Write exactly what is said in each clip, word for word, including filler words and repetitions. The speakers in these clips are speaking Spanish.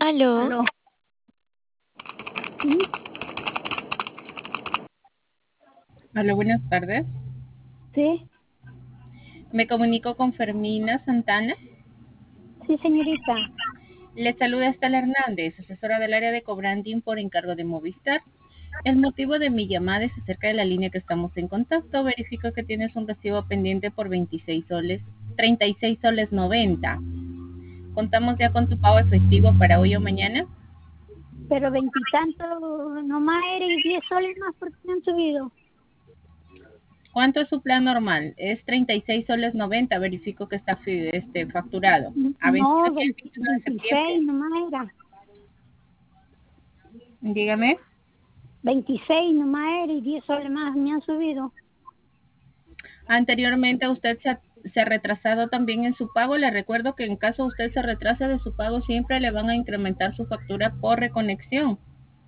Aló, Aló. Sí, Hola, buenas tardes. sí, Me comunico con Fermina Santana. sí, señorita. Le saluda Estela Hernández, asesora del área de cobranding por encargo de Movistar. El motivo de mi llamada es acerca de la línea que estamos en contacto. Verifico que tienes un recibo pendiente por veintiséis soles, treinta y seis soles noventa. ¿Contamos ya con tu pago efectivo para hoy o mañana? Pero veintitantos nomás era y diez soles más porque me han subido. ¿Cuánto es su plan normal? Es treinta y seis soles noventa. Verifico que está fi- este, facturado. ¿Ha vencido No, ya el veinte veintiuno de veintiséis septiembre? nomás era. Dígame. Veintiséis nomás era y diez soles más me han subido. Anteriormente usted se ha, se ha retrasado también en su pago. Le recuerdo que en caso usted se retrase de su pago, siempre le van a incrementar su factura por reconexión.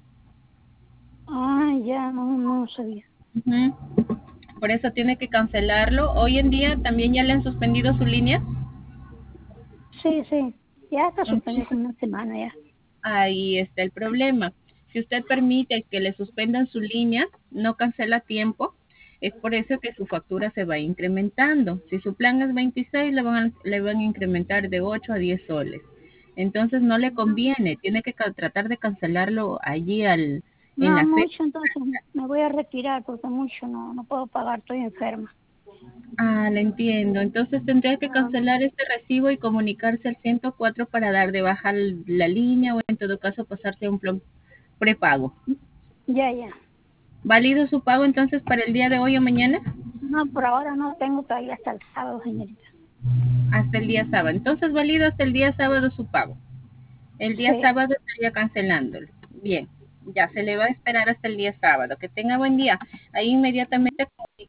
Ah, ya, no, no sabía. Ujú. Por eso tiene que cancelarlo. Hoy en día también ya le han suspendido su línea. Sí, sí, ya está suspendido Entonces, como una semana ya. ahí está el problema. Si usted permite que le suspendan su línea, no cancela a tiempo, es por eso que su factura se va incrementando. Si su plan es veintiséis, le van a, le van a incrementar de ocho a diez soles. Entonces no le conviene, tiene que ca- tratar de cancelarlo allí al, en No, la fecha. mucho, entonces me voy a retirar porque mucho no, no puedo pagar, estoy enferma. Ah, le entiendo. Entonces tendría que Ah, cancelar este recibo y comunicarse al ciento cuatro para dar de baja l- la línea o en todo caso pasarse a un plan prepago. ya, ya. ¿Válido su pago entonces para el día de hoy o mañana? No, por ahora no tengo todavía hasta el sábado, señorita. Hasta el día sábado. Entonces válido hasta el día sábado su pago. El día Sí. sábado estaría cancelándolo. Bien, ya se le va a esperar hasta el día sábado. Que tenga buen día. Ahí inmediatamente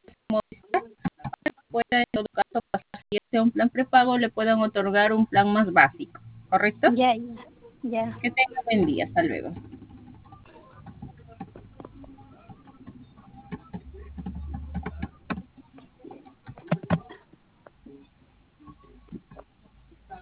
puede en todo caso pasar si es un plan prepago le puedan otorgar un plan más básico. ¿Correcto? Ya, ya, ya. Que tenga buen día. Hasta luego.